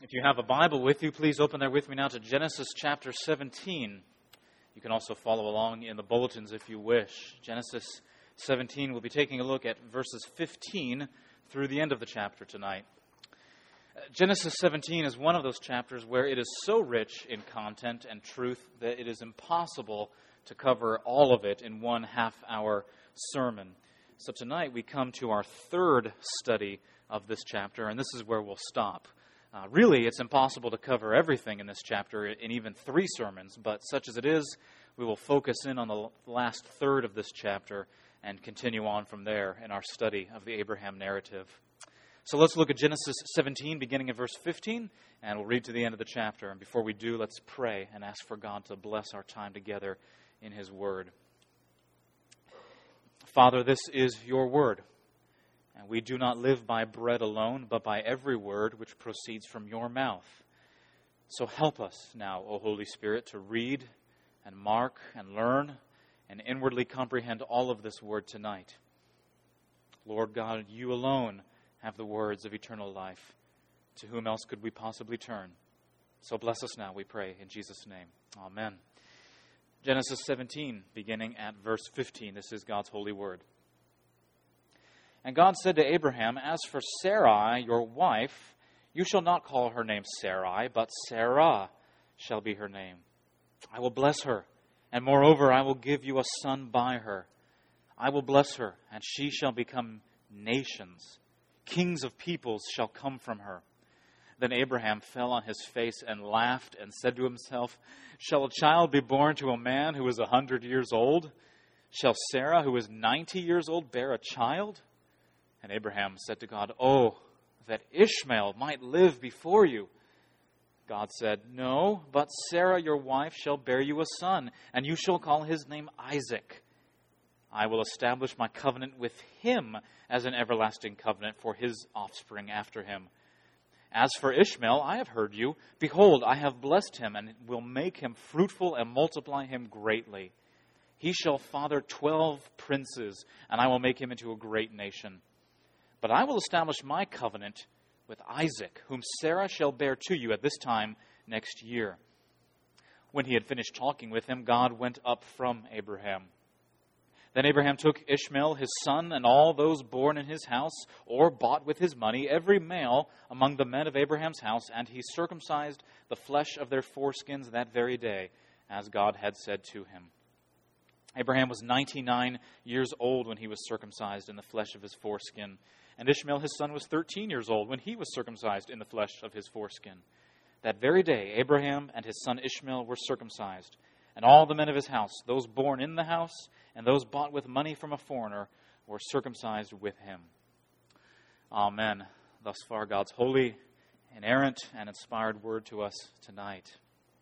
If you have a Bible with you, please open there with me now to Genesis chapter 17. You can also follow along in the bulletins if you wish. Genesis 17, we'll be taking a look at verses 15 through the end of the chapter tonight. Genesis 17 is one of those chapters where it is so rich in content and truth that it is impossible to cover all of it in one half-hour sermon. So tonight we come to our third study of this chapter, and this is where we'll stop. Really, it's impossible to cover everything in this chapter in even 3 sermons, but such as it is, we will focus in on the last third of this chapter and continue on from there in our study of the Abraham narrative. So let's look at Genesis 17, beginning at verse 15, and we'll read to the end of the chapter. And before we do, let's pray and ask for God to bless our time together in His Word. Father, this is your Word. And we do not live by bread alone, but by every word which proceeds from your mouth. So help us now, O Holy Spirit, to read and mark and learn and inwardly comprehend all of this word tonight. Lord God, you alone have the words of eternal life. To whom else could we possibly turn? So bless us now, we pray, in Jesus' name. Amen. Genesis 17, beginning at verse 15. This is God's holy word. And God said to Abraham, "As for Sarai, your wife, you shall not call her name Sarai, but Sarah shall be her name. I will bless her, and moreover, I will give you a son by her. I will bless her, and she shall become nations. Kings of peoples shall come from her." Then Abraham fell on his face and laughed and said to himself, "Shall a child be born to a man who is 100 years old? Shall Sarah, who is 90 years old, bear a child?" And Abraham said to God, "Oh, that Ishmael might live before you." God said, "No, but Sarah your wife shall bear you a son, and you shall call his name Isaac. I will establish my covenant with him as an everlasting covenant for his offspring after him. As for Ishmael, I have heard you. Behold, I have blessed him, and will make him fruitful and multiply him greatly. He shall father 12 princes, and I will make him into a great nation. But I will establish my covenant with Isaac, whom Sarah shall bear to you at this time next year." When he had finished talking with him, God went up from Abraham. Then Abraham took Ishmael, his son, and all those born in his house, or bought with his money, every male among the men of Abraham's house, and he circumcised the flesh of their foreskins that very day, as God had said to him. Abraham was 99 years old when he was circumcised in the flesh of his foreskin. And Ishmael, his son, was 13 years old when he was circumcised in the flesh of his foreskin. That very day, Abraham and his son Ishmael were circumcised. And all the men of his house, those born in the house and those bought with money from a foreigner, were circumcised with him. Amen. Thus far, God's holy, inerrant, and inspired word to us tonight.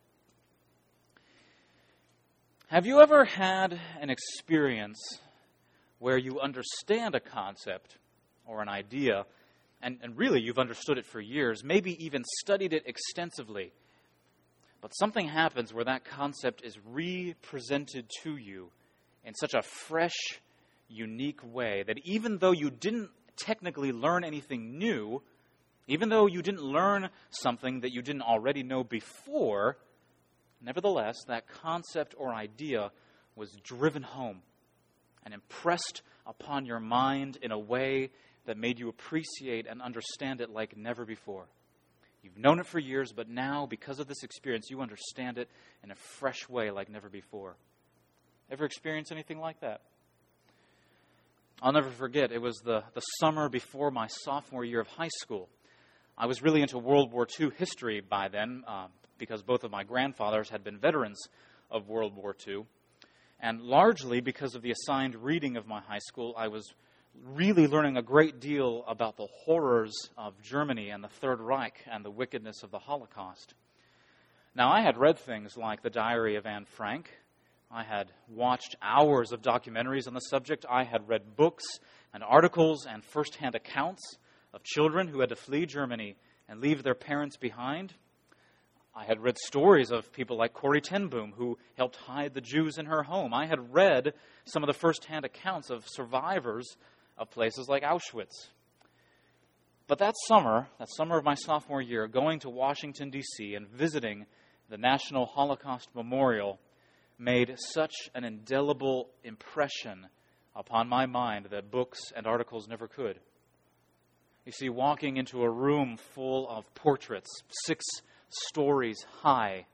Have you ever had an experience where you understand a concept or an idea, and really you've understood it for years, maybe even studied it extensively, but something happens where that concept is re-presented to you in such a fresh, unique way that even though you didn't technically learn anything new, even though you didn't learn something that you didn't already know before, nevertheless, that concept or idea was driven home and impressed upon your mind in a way that made you appreciate and understand it like never before. You've known it for years, but now, because of this experience, you understand it in a fresh way like never before. Ever experienced anything like that? I'll never forget, it was the summer before my sophomore year of high school. I was really into World War II history by then, because both of my grandfathers had been veterans of World War II. And largely because of the assigned reading of my high school, I was really learning a great deal about the horrors of Germany and the Third Reich and the wickedness of the Holocaust. Now, I had read things like The Diary of Anne Frank. I had watched hours of documentaries on the subject. I had read books and articles and first-hand accounts of children who had to flee Germany and leave their parents behind. I had read stories of people like Corrie ten Boom, who helped hide the Jews in her home. I had read some of the first-hand accounts of survivors of places like Auschwitz. But that summer of my sophomore year, going to Washington, D.C. and visiting the National Holocaust Memorial made such an indelible impression upon my mind that books and articles never could. You see, walking into a room full of portraits, 6 stories high,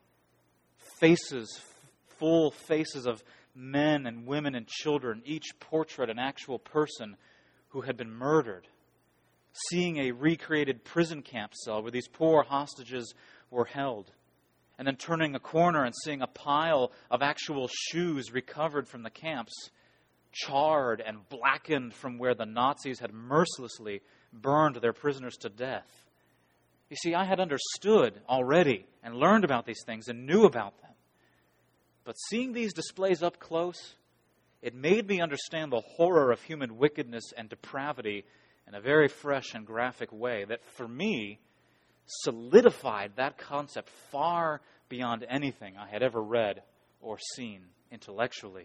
full faces of men and women and children, each portrait an actual person who had been murdered, seeing a recreated prison camp cell where these poor hostages were held, and then turning a corner and seeing a pile of actual shoes recovered from the camps, charred and blackened from where the Nazis had mercilessly burned their prisoners to death. You see, I had understood already and learned about these things and knew about them. But seeing these displays up close, it made me understand the horror of human wickedness and depravity in a very fresh and graphic way that, for me, solidified that concept far beyond anything I had ever read or seen intellectually.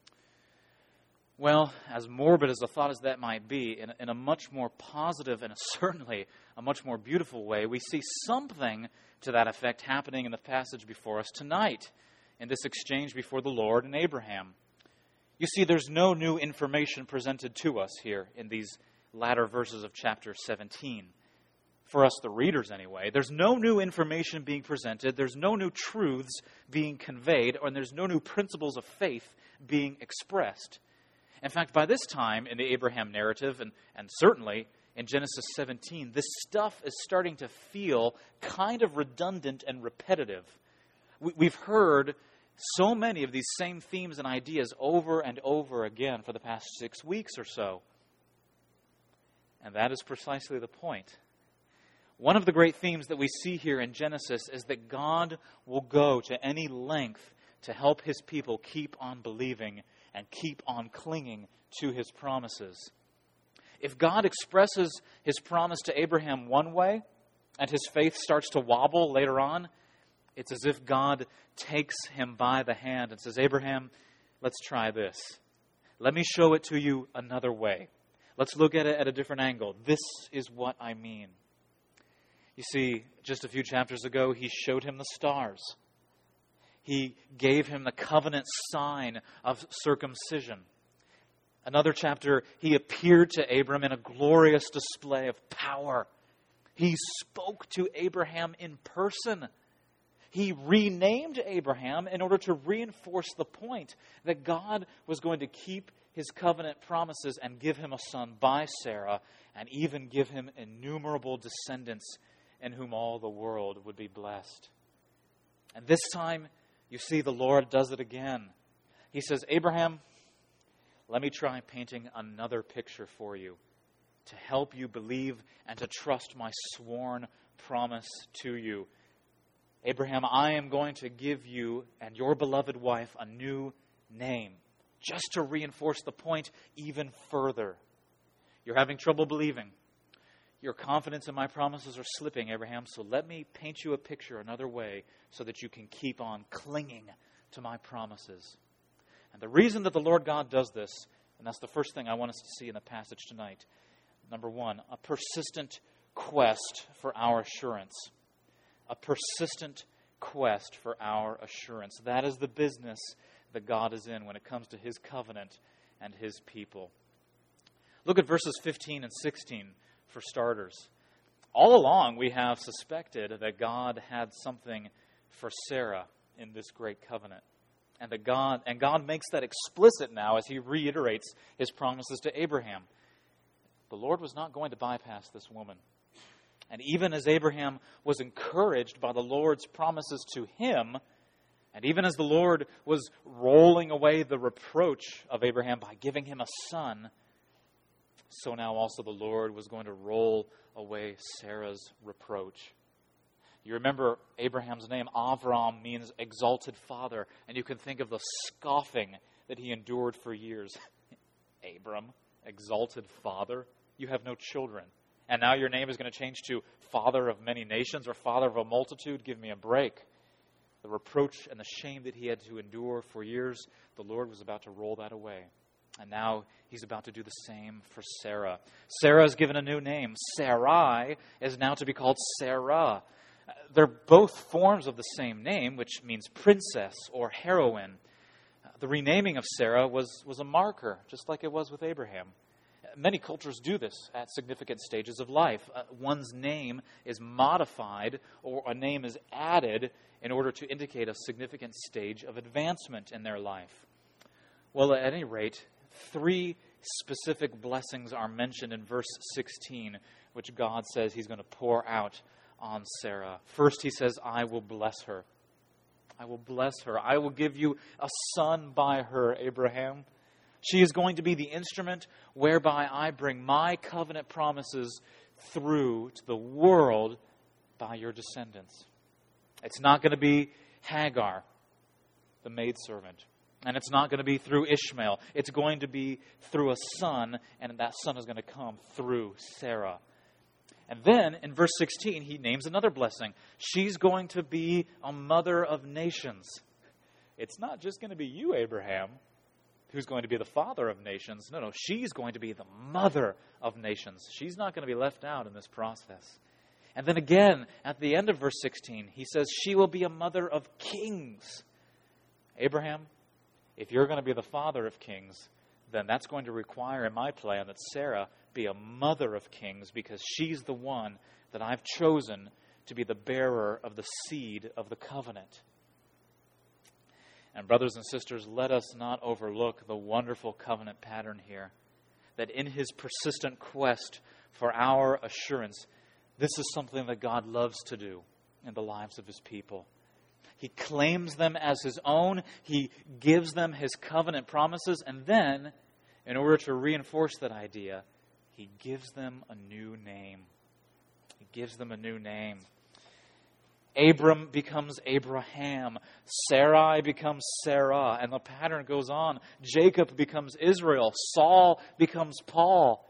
Well, as morbid as a thought as that might be, in a much more positive and certainly a much more beautiful way, we see something to that effect happening in the passage before us tonight, in this exchange before the Lord and Abraham. You see, there's no new information presented to us here in these latter verses of chapter 17. For us, the readers anyway, there's no new information being presented, there's no new truths being conveyed, and there's no new principles of faith being expressed. In fact, by this time in the Abraham narrative, and certainly in Genesis 17, this stuff is starting to feel kind of redundant and repetitive. We've heard so many of these same themes and ideas over and over again for the past 6 weeks or so. And that is precisely the point. One of the great themes that we see here in Genesis is that God will go to any length to help His people keep on believing and keep on clinging to His promises. If God expresses His promise to Abraham one way, and his faith starts to wobble later on, it's as if God takes him by the hand and says, Abraham, let's try this. Let me show it to you another way. Let's look at it at a different angle. This is what I mean. You see, just a few chapters ago, He showed him the stars. He gave him the covenant sign of circumcision. Another chapter, He appeared to Abram in a glorious display of power. He spoke to Abraham in person. He renamed Abraham in order to reinforce the point that God was going to keep His covenant promises and give him a son by Sarah, and even give him innumerable descendants in whom all the world would be blessed. And this time, you see, the Lord does it again. He says, Abraham, let me try painting another picture for you to help you believe and to trust my sworn promise to you. Abraham, I am going to give you and your beloved wife a new name, just to reinforce the point even further. You're having trouble believing. Your confidence in my promises are slipping, Abraham, so let me paint you a picture another way so that you can keep on clinging to my promises. And the reason that the Lord God does this, and that's the first thing I want us to see in the passage tonight, number one, a persistent quest for our assurance. A persistent quest for our assurance. That is the business that God is in when it comes to His covenant and His people. Look at verses 15 and 16 for starters. All along we have suspected that God had something for Sarah in this great covenant. And God makes that explicit now as He reiterates His promises to Abraham. The Lord was not going to bypass this woman. And even as Abraham was encouraged by the Lord's promises to him, and even as the Lord was rolling away the reproach of Abraham by giving him a son, so now also the Lord was going to roll away Sarah's reproach. You remember Abraham's name, Avram, means exalted father, and you can think of the scoffing that he endured for years. Abram, exalted father, you have no children. And now your name is going to change to father of many nations or father of a multitude? Give me a break. The reproach and the shame that he had to endure for years, the Lord was about to roll that away. And now he's about to do the same for Sarah. Sarah is given a new name. Sarai is now to be called Sarah. They're both forms of the same name, which means princess or heroine. The renaming of Sarah was a marker, just like it was with Abraham. Many cultures do this at significant stages of life. One's name is modified or a name is added in order to indicate a significant stage of advancement in their life. Well, at any rate, 3 specific blessings are mentioned in verse 16, which God says he's going to pour out on Sarah. First, he says, I will bless her. I will bless her. I will give you a son by her, Abraham. She is going to be the instrument whereby I bring my covenant promises through to the world by your descendants. It's not going to be Hagar, the maidservant. And it's not going to be through Ishmael. It's going to be through a son, and that son is going to come through Sarah. And then, in verse 16, he names another blessing. She's going to be a mother of nations. It's not just going to be you, Abraham, who's going to be the father of nations. No, she's going to be the mother of nations. She's not going to be left out in this process. And then again, at the end of verse 16, he says, she will be a mother of kings. Abraham, if you're going to be the father of kings, then that's going to require in my plan that Sarah be a mother of kings, because she's the one that I've chosen to be the bearer of the seed of the covenant. And brothers and sisters, let us not overlook the wonderful covenant pattern here, that in his persistent quest for our assurance, this is something that God loves to do in the lives of his people. He claims them as his own. He gives them his covenant promises. And then, in order to reinforce that idea, he gives them a new name. He gives them a new name. Abram becomes Abraham. Sarai becomes Sarah. And the pattern goes on. Jacob becomes Israel. Saul becomes Paul.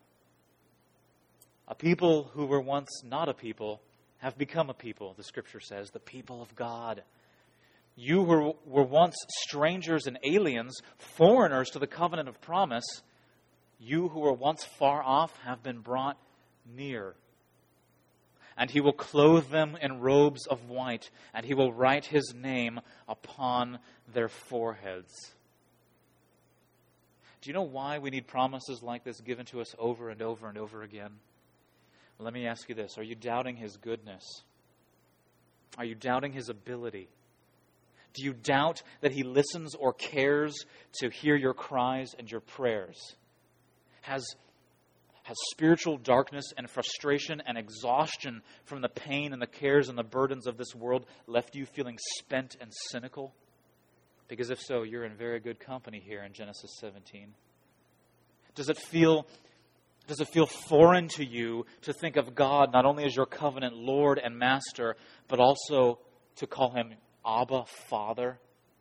A people who were once not a people have become a people, the Scripture says, the people of God. You who were once strangers and aliens, foreigners to the covenant of promise, you who were once far off have been brought near. And he will clothe them in robes of white, and he will write his name upon their foreheads. Do you know why we need promises like this given to us over and over and over again? Well, let me ask you this. Are you doubting his goodness? Are you doubting his ability? Do you doubt that he listens or cares to hear your cries and your prayers? Has spiritual darkness and frustration and exhaustion from the pain and the cares and the burdens of this world left you feeling spent and cynical? Because if so, you're in very good company here in Genesis 17. Does it feel foreign to you to think of God not only as your covenant Lord and Master, but also to call him Abba, Father?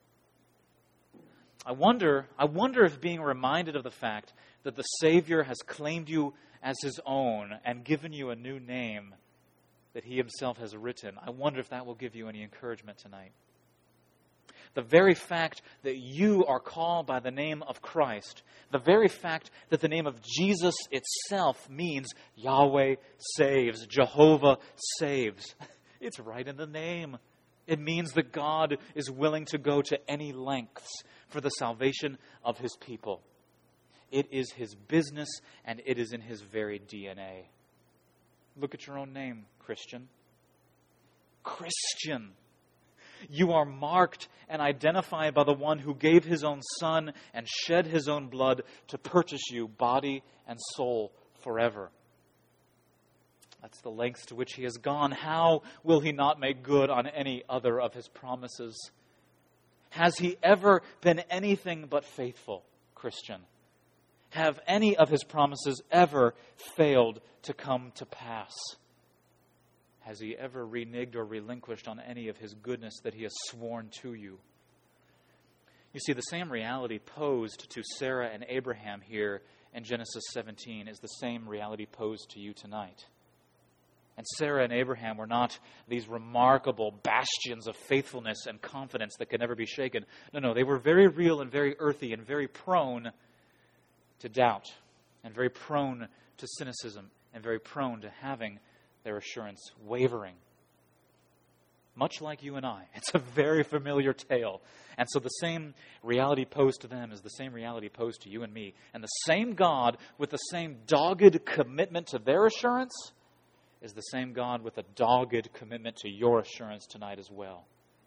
I wonder if being reminded of the fact that the Savior has claimed you as his own and given you a new name that he himself has written, I wonder if that will give you any encouragement tonight. The very fact that you are called by the name of Christ, the very fact that the name of Jesus itself means Yahweh saves, Jehovah saves, it's right in the name. It means that God is willing to go to any lengths for the salvation of his people. It is his business, and it is in his very DNA. Look at your own name, Christian. Christian. You are marked and identified by the one who gave his own Son and shed his own blood to purchase you, body and soul, forever. That's the lengths to which he has gone. How will he not make good on any other of his promises? Has he ever been anything but faithful, Christian? Have any of his promises ever failed to come to pass? Has he ever reneged or relinquished on any of his goodness that he has sworn to you? You see, the same reality posed to Sarah and Abraham here in Genesis 17 is the same reality posed to you tonight. And Sarah and Abraham were not these remarkable bastions of faithfulness and confidence that could never be shaken. No, they were very real and very earthy and very prone to doubt and very prone to cynicism and very prone to having their assurance wavering. Much like you and I. It's a very familiar tale. And so the same reality posed to them is the same reality posed to you and me. And the same God with the same dogged commitment to their assurance is the same God with a dogged commitment to your assurance tonight as well.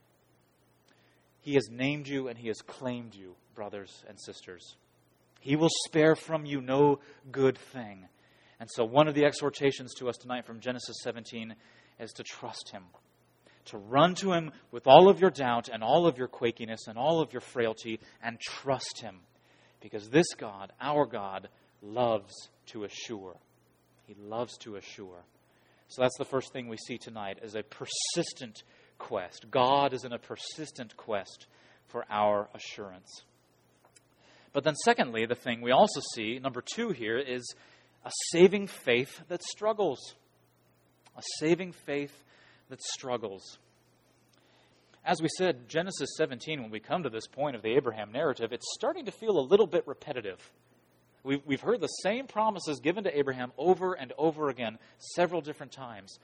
He has named you and He has claimed you, brothers and sisters. He will spare from you no good thing. And so one of the exhortations to us tonight from Genesis 17 is to trust Him. To run to Him with all of your doubt and all of your quakiness and all of your frailty and trust Him. Because this God, our God, loves to assure. He loves to assure. So that's the first thing we see tonight, is a persistent quest. God is in a persistent quest for our assurance. But then secondly, the thing we also see, number 2 here, is a saving faith that struggles. A saving faith that struggles. As we said, Genesis 17, when we come to this point of the Abraham narrative, it's starting to feel a little bit repetitive. We've heard the same promises given to Abraham over and over again, several different times.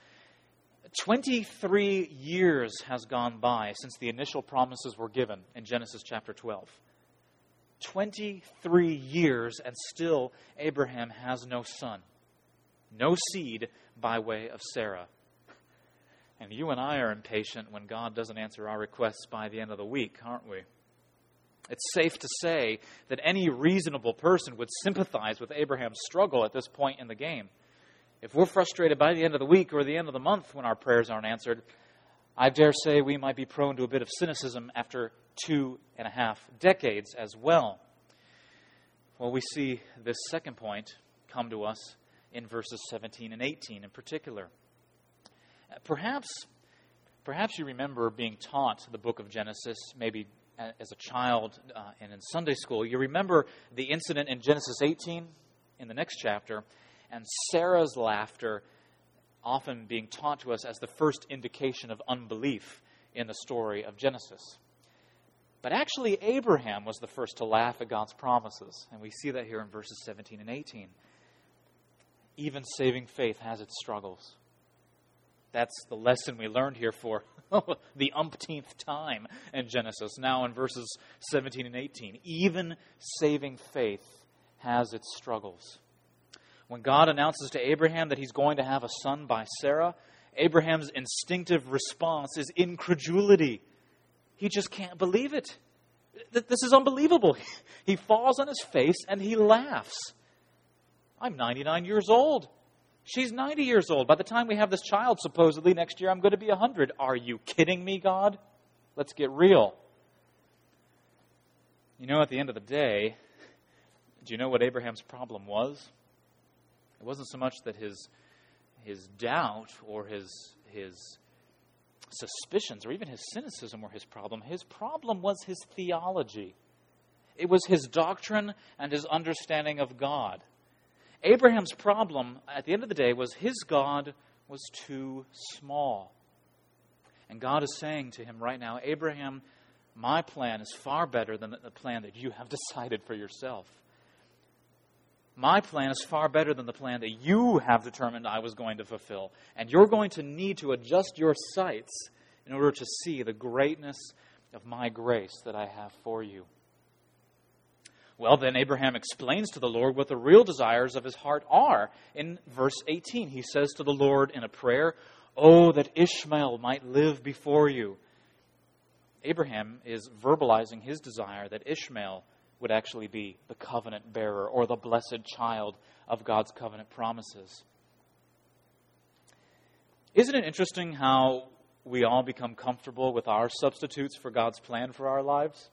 23 years has gone by since the initial promises were given in Genesis chapter 12. 23 years, and still Abraham has no son, no seed by way of Sarah. And you and I are impatient when God doesn't answer our requests by the end of the week, aren't we? It's safe to say that any reasonable person would sympathize with Abraham's struggle at this point in the game. If we're frustrated by the end of the week or the end of the month when our prayers aren't answered, I dare say we might be prone to a bit of cynicism after 2.5 decades as well. Well, we see this second point come to us in verses 17 and 18 in particular. Perhaps you remember being taught the book of Genesis, maybe as a child and in Sunday school. You remember the incident in Genesis 18 in the next chapter, and Sarah's laughter often being taught to us as the first indication of unbelief in the story of Genesis. But actually, Abraham was the first to laugh at God's promises, and we see that here in verses 17 and 18. Even saving faith has its struggles. That's the lesson we learned here for the umpteenth time in Genesis, now in verses 17 and 18. Even saving faith has its struggles. When God announces to Abraham that he's going to have a son by Sarah, Abraham's instinctive response is incredulity. He just can't believe it. This is unbelievable. He falls on his face and he laughs. I'm 99 years old. She's 90 years old. By the time we have this child, supposedly, next year, I'm going to be 100. Are you kidding me, God? Let's get real. You know, at the end of the day, do you know what Abraham's problem was? It wasn't so much that his doubt or his suspicions or even his cynicism were his problem. His problem was his theology. It was his doctrine and his understanding of God. Abraham's problem, at the end of the day, was his God was too small. And God is saying to him right now, Abraham, my plan is far better than the plan that you have decided for yourself. My plan is far better than the plan that you have determined I was going to fulfill. And you're going to need to adjust your sights in order to see the greatness of my grace that I have for you. Well, then Abraham explains to the Lord what the real desires of his heart are. In verse 18, he says to the Lord in a prayer, "Oh, that Ishmael might live before you." Abraham is verbalizing his desire that Ishmael would actually be the covenant bearer or the blessed child of God's covenant promises. Isn't it interesting how we all become comfortable with our substitutes for God's plan for our lives?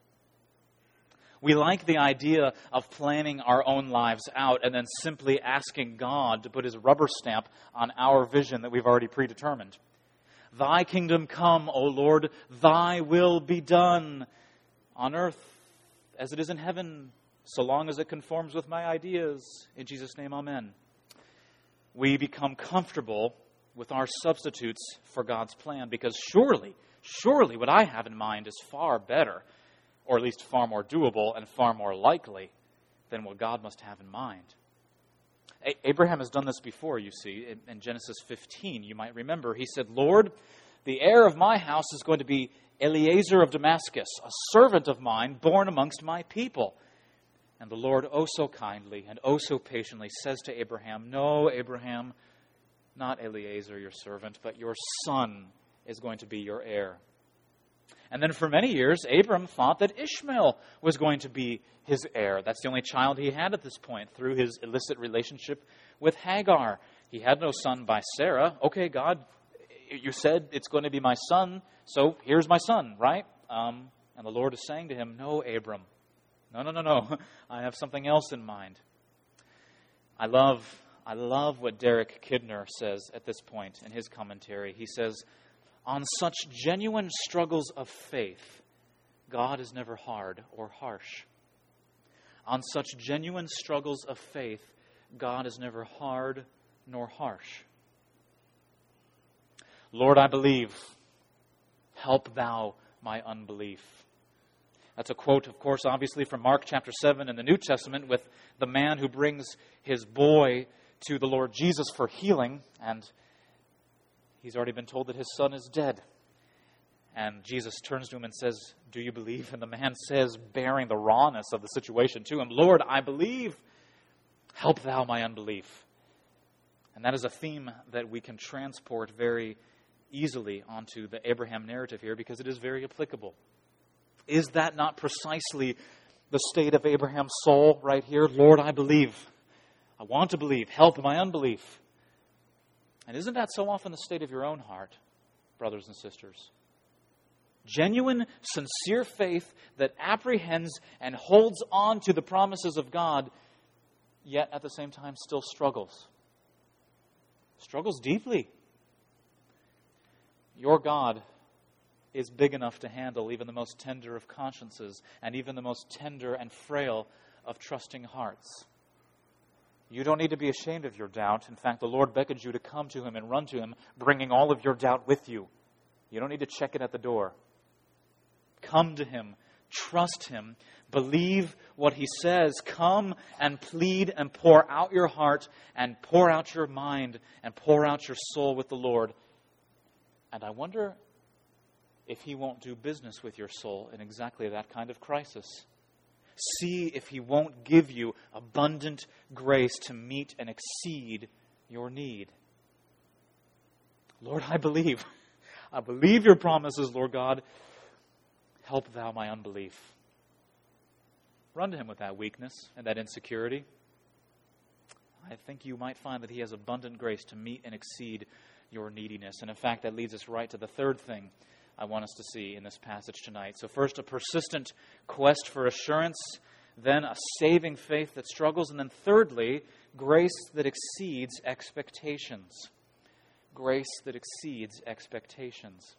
We like the idea of planning our own lives out and then simply asking God to put his rubber stamp on our vision that we've already predetermined. Thy kingdom come, O Lord, thy will be done on earth as it is in heaven, so long as it conforms with my ideas. In Jesus' name, amen. We become comfortable with our substitutes for God's plan because surely what I have in mind is far better, or at least far more doable and far more likely than what God must have in mind. Abraham has done this before, you see, in Genesis 15. You might remember, he said, Lord, the heir of my house is going to be Eliezer of Damascus, a servant of mine born amongst my people. And the Lord, oh so kindly and oh so patiently, says to Abraham, no, Abraham, not Eliezer, your servant, but your son is going to be your heir. And then for many years, Abram thought that Ishmael was going to be his heir. That's the only child he had at this point through his illicit relationship with Hagar. He had no son by Sarah. Okay, God, you said it's going to be my son, so here's my son, right? And the Lord is saying to him, no, Abram. No. I have something else in mind. I love what Derek Kidner says at this point in his commentary. He says, on such genuine struggles of faith, God is never hard or harsh. On such genuine struggles of faith, God is never hard nor harsh. Lord, I believe. Help thou my unbelief. That's a quote, of course, obviously from Mark chapter 7 in the New Testament with the man who brings his boy to the Lord Jesus for healing, and he's already been told that his son is dead. And Jesus turns to him and says, do you believe? And the man says, bearing the rawness of the situation to him, Lord, I believe. Help thou my unbelief. And that is a theme that we can transport very easily onto the Abraham narrative here because it is very applicable. Is that not precisely the state of Abraham's soul right here? Lord, I believe. I want to believe. Help my unbelief. And isn't that so often the state of your own heart, brothers and sisters? Genuine, sincere faith that apprehends and holds on to the promises of God, yet at the same time still struggles. Struggles deeply. Your God is big enough to handle even the most tender of consciences and even the most tender and frail of trusting hearts. You don't need to be ashamed of your doubt. In fact, the Lord beckons you to come to Him and run to Him, bringing all of your doubt with you. You don't need to check it at the door. Come to Him. Trust Him. Believe what He says. Come and plead and pour out your heart and pour out your mind and pour out your soul with the Lord. And I wonder if He won't do business with your soul in exactly that kind of crisis. See if He won't give you abundant grace to meet and exceed your need. Lord, I believe. I believe your promises, Lord God. Help thou my unbelief. Run to Him with that weakness and that insecurity. I think you might find that He has abundant grace to meet and exceed your neediness. And in fact, that leads us right to the third thing I want us to see in this passage tonight. So first, a persistent quest for assurance, then a saving faith that struggles, and then thirdly, grace that exceeds expectations. Grace that exceeds expectations.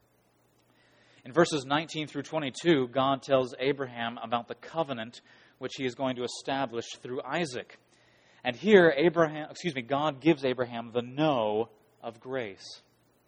In verses 19 through 22, God tells Abraham about the covenant which He is going to establish through Isaac. And here, God gives Abraham the no of grace.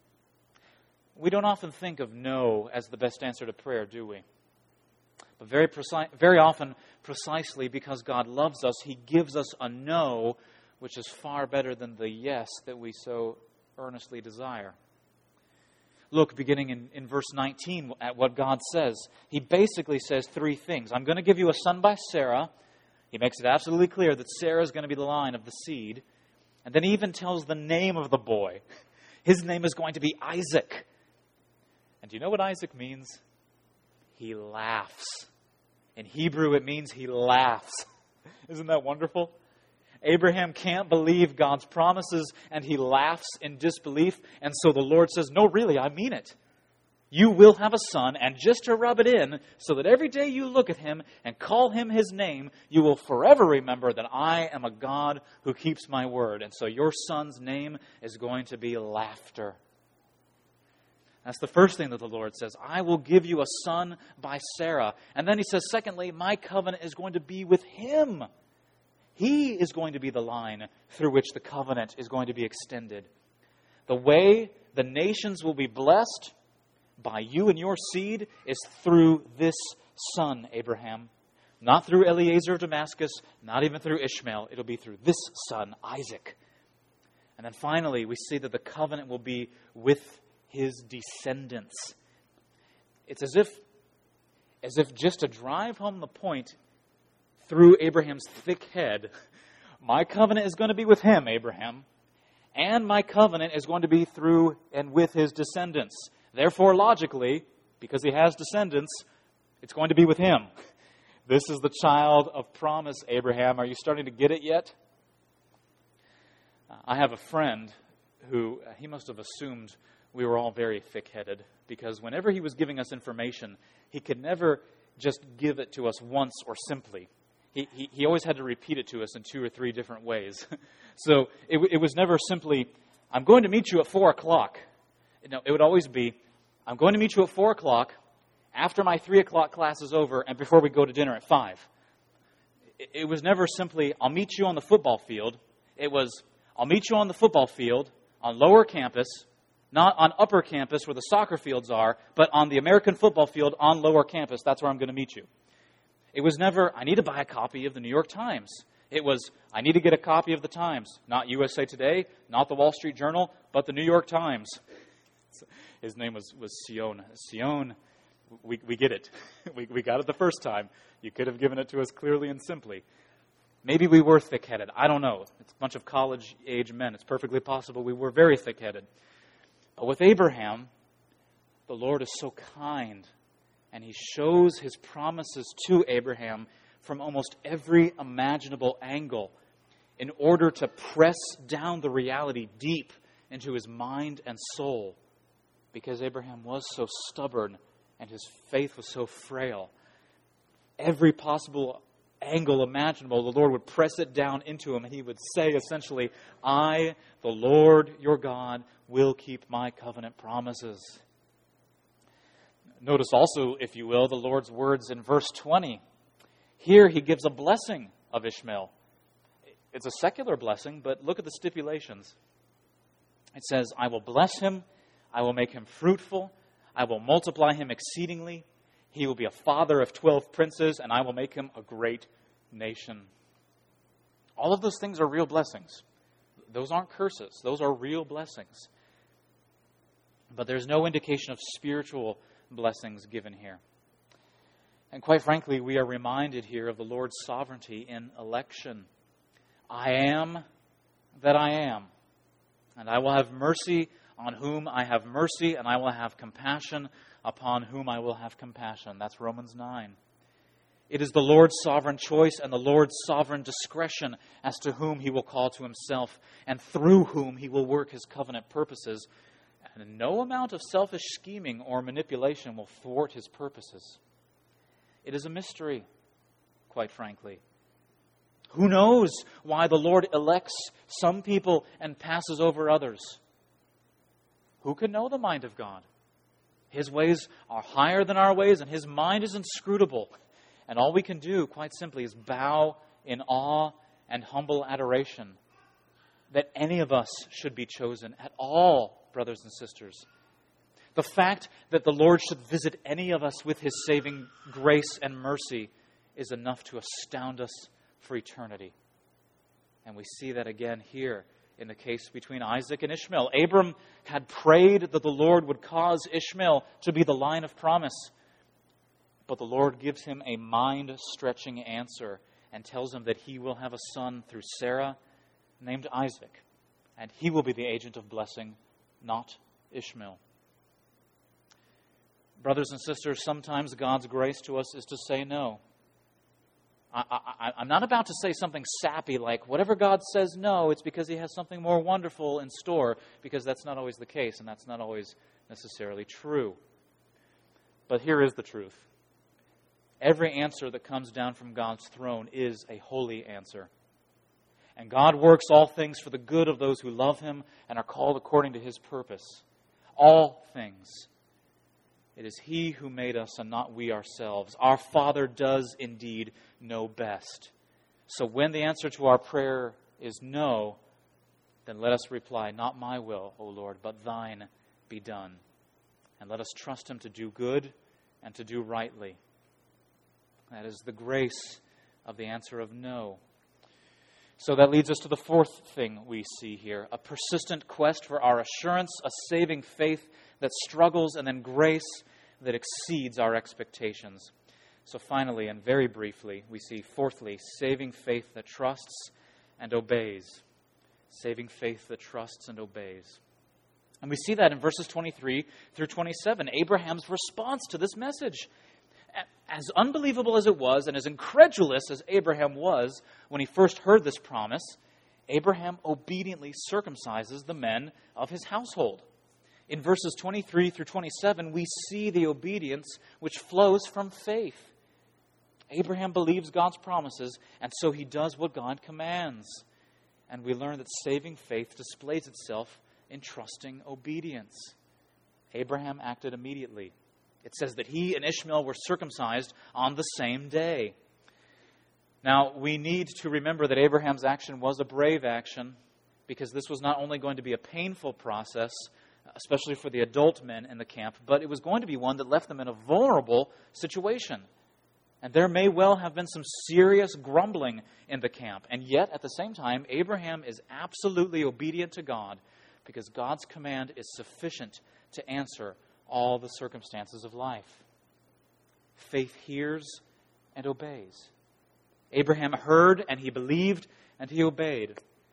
We don't often think of no as the best answer to prayer, do we? But very often, precisely because God loves us, He gives us a no, which is far better than the yes that we so earnestly desire. Look, beginning in verse 19, at what God says. He basically says three things. I'm going to give you a son by Sarah. He makes it absolutely clear that Sarah is going to be the line of the seed. And then He even tells the name of the boy. His name is going to be Isaac. And do you know what Isaac means? He laughs. In Hebrew, it means he laughs. Isn't that wonderful? Abraham can't believe God's promises, and he laughs in disbelief. And so the Lord says, no, really, I mean it. You will have a son, and just to rub it in, so that every day you look at him and call him his name, you will forever remember that I am a God who keeps my word. And so your son's name is going to be Laughter. That's the first thing that the Lord says. I will give you a son by Sarah. And then He says, secondly, my covenant is going to be with him. He is going to be the line through which the covenant is going to be extended. The way the nations will be blessed by you and your seed is through this son, Abraham. Not through Eliezer of Damascus, not even through Ishmael. It'll be through this son, Isaac. And then finally, we see that the covenant will be with his descendants. It's as if just to drive home the point through Abraham's thick head, my covenant is going to be with him, Abraham, and my covenant is going to be through and with his descendants. Therefore, logically, because he has descendants, it's going to be with him. This is the child of promise, Abraham. Are you starting to get it yet? I have a friend who, he must have assumed we were all very thick-headed, because whenever he was giving us information, he could never just give it to us once or simply. He always had to repeat it to us in 2 or 3 different ways. So it was never simply, I'm going to meet you at 4 o'clock. No, it would always be, I'm going to meet you at 4 o'clock after my 3 o'clock class is over and before we go to dinner at 5. It was never simply, I'll meet you on the football field. It was, I'll meet you on the football field on lower campus, not on upper campus where the soccer fields are, but on the American football field on lower campus. That's where I'm going to meet you. It was never, I need to buy a copy of the New York Times. It was, I need to get a copy of the Times. Not USA Today, not the Wall Street Journal, but the New York Times. His name was Sion. Sion, we get it. We got it the first time. You could have given it to us clearly and simply. Maybe we were thick-headed. I don't know. It's a bunch of college-age men. It's perfectly possible we were very thick-headed. But with Abraham, the Lord is so kind, and he shows his promises to Abraham from almost every imaginable angle in order to press down the reality deep into his mind and soul, because Abraham was so stubborn and his faith was so frail. Every possible angle imaginable, the Lord would press it down into him, and he would say essentially, I, the Lord your God, will keep my covenant promises. Notice also, if you will, the Lord's words in verse 20. Here he gives a blessing of Ishmael. It's a secular blessing, but look at the stipulations. It says, I will bless him, I will make him fruitful, I will multiply him exceedingly, he will be a father of 12 princes, and I will make him a great nation. All of those things are real blessings. Those aren't curses. Those are real blessings. But there's no indication of spiritual blessings given here. And quite frankly, we are reminded here of the Lord's sovereignty in election. I am that I am, and I will have mercy on whom I have mercy, and I will have compassion upon whom I will have compassion. That's Romans 9. It is the Lord's sovereign choice and the Lord's sovereign discretion as to whom he will call to himself and through whom he will work his covenant purposes. And no amount of selfish scheming or manipulation will thwart his purposes. It is a mystery, quite frankly. Who knows why the Lord elects some people and passes over others? Who can know the mind of God? His ways are higher than our ways, and his mind is inscrutable. And all we can do, quite simply, is bow in awe and humble adoration that any of us should be chosen at all, brothers and sisters. The fact that the Lord should visit any of us with his saving grace and mercy is enough to astound us for eternity. And we see that again here in the case between Isaac and Ishmael. Abram had prayed that the Lord would cause Ishmael to be the line of promise. But the Lord gives him a mind-stretching answer and tells him that he will have a son through Sarah named Isaac. And he will be the agent of blessing, not Ishmael. Brothers and sisters, sometimes God's grace to us is to say no. I'm not about to say something sappy like, whatever God says no, it's because he has something more wonderful in store, because that's not always the case, and that's not always necessarily true. But here is the truth. Every answer that comes down from God's throne is a holy answer. And God works all things for the good of those who love him and are called according to his purpose. All things. It is he who made us and not we ourselves. Our Father does indeed know best. So when the answer to our prayer is no, then let us reply, not my will, O Lord, but thine be done. And let us trust him to do good and to do rightly. That is the grace of the answer of no. So that leads us to the fourth thing we see here, a persistent quest for our assurance, a saving faith that struggles, and then grace that exceeds our expectations. So finally, and very briefly, we see fourthly, saving faith that trusts and obeys. Saving faith that trusts and obeys. And we see that in verses 23 through 27, Abraham's response to this message. As unbelievable as it was, and as incredulous as Abraham was when he first heard this promise, Abraham obediently circumcises the men of his household. In verses 23 through 27, we see the obedience which flows from faith. Abraham believes God's promises, and so he does what God commands. And we learn that saving faith displays itself in trusting obedience. Abraham acted immediately. It says that he and Ishmael were circumcised on the same day. Now, we need to remember that Abraham's action was a brave action, because this was not only going to be a painful process, especially for the adult men in the camp, but it was going to be one that left them in a vulnerable situation. And there may well have been some serious grumbling in the camp. And yet, at the same time, Abraham is absolutely obedient to God, because God's command is sufficient to answer all the circumstances of life. Faith hears and obeys. Abraham heard and he believed and he obeyed.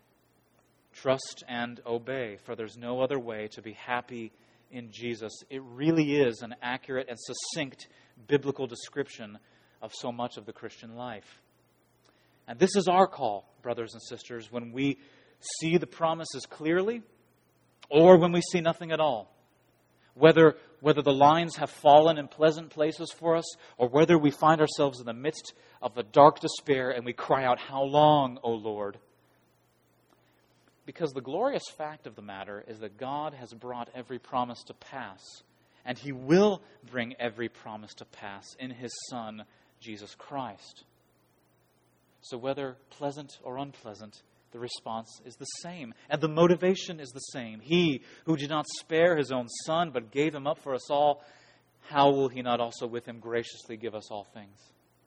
Trust and obey, for there's no other way to be happy in Jesus. It really is an accurate and succinct biblical description of so much of the Christian life. And this is our call, brothers and sisters, when we see the promises clearly or when we see nothing at all. Whether the lines have fallen in pleasant places for us, or whether we find ourselves in the midst of a dark despair and we cry out, "How long, O Lord?" Because the glorious fact of the matter is that God has brought every promise to pass, and He will bring every promise to pass in His Son, Jesus Christ. So whether pleasant or unpleasant, the response is the same, and the motivation is the same. He who did not spare His own Son, but gave Him up for us all, how will He not also with Him graciously give us all things?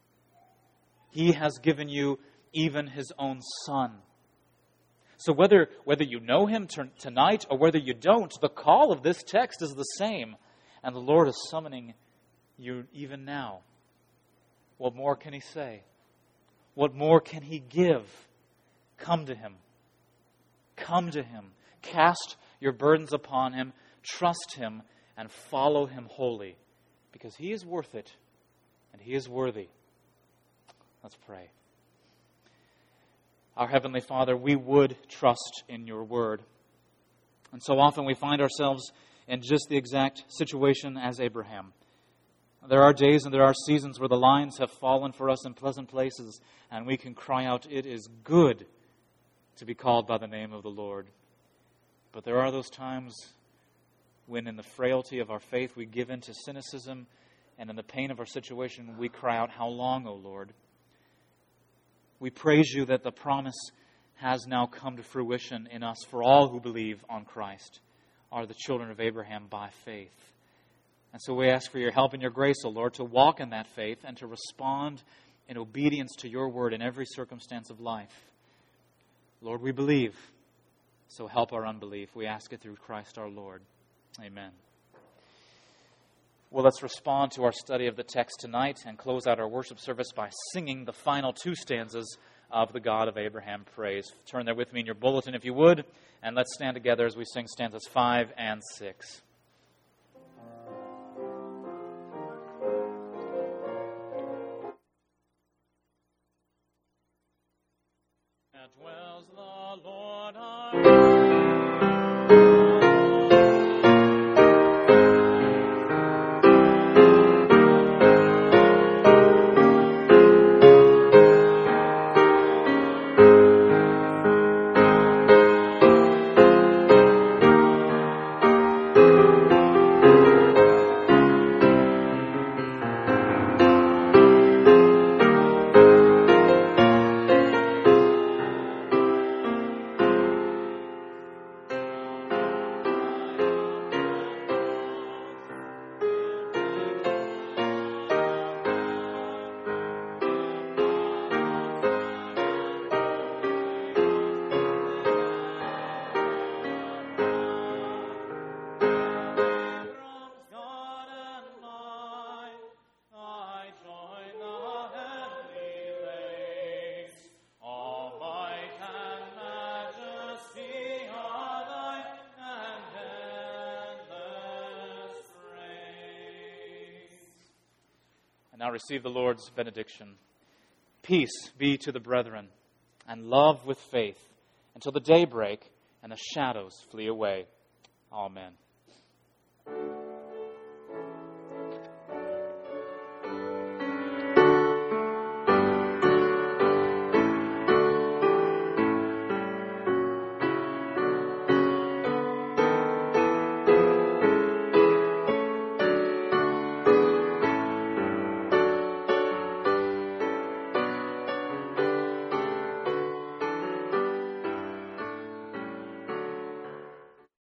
He has given you even His own Son. So whether you know Him tonight or whether you don't, the call of this text is the same, and the Lord is summoning you even now. What more can He say? What more can He give? Come to Him. Come to Him. Cast your burdens upon Him. Trust Him and follow Him wholly, because He is worth it and He is worthy. Let's pray. Our Heavenly Father, we would trust in Your Word. And so often we find ourselves in just the exact situation as Abraham. There are days and there are seasons where the lines have fallen for us in pleasant places, and we can cry out, "It is good to be called by the name of the Lord." But there are those times when in the frailty of our faith we give in to cynicism, and in the pain of our situation we cry out, "How long, O Lord?" We praise You that the promise has now come to fruition in us for all who believe on Christ, are the children of Abraham by faith. And so we ask for Your help and Your grace, O Lord, to walk in that faith and to respond in obedience to Your word in every circumstance of life. Lord, we believe, so help our unbelief. We ask it through Christ our Lord. Amen. Well, let's respond to our study of the text tonight and close out our worship service by singing the final two stanzas of the God of Abraham praise. Turn there with me in your bulletin if you would, and let's stand together as we sing stanzas 5 and 6. Dwells the Lord our Now receive the Lord's benediction. Peace be to the brethren, and love with faith, until the day break and the shadows flee away. Amen.